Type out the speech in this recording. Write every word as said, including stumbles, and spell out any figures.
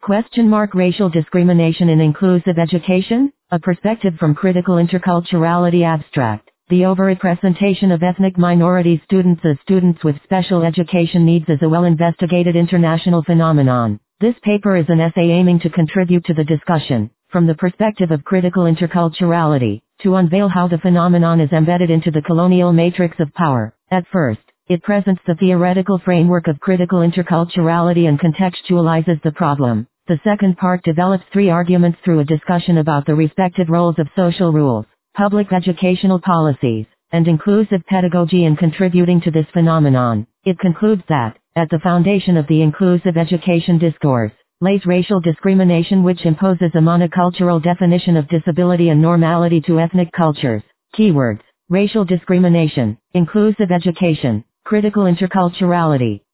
Question mark Racial discrimination in inclusive education? A perspective from critical interculturality abstract. The overrepresentation of ethnic minority students as students with special education needs is a well-investigated international phenomenon. This paper is an essay aiming to contribute to the discussion, from the perspective of critical interculturality, to unveil how the phenomenon is embedded into the colonial matrix of power. At first, it presents the theoretical framework of critical interculturality and contextualizes the problem. The second part develops three arguments through a discussion about the respective roles of social rules, public educational policies, and inclusive pedagogy in contributing to this phenomenon. It concludes that, at the foundation of the inclusive education discourse, lays racial discrimination, which imposes a monocultural definition of disability and normality to ethnic cultures. Keywords: racial discrimination, inclusive education, critical interculturality.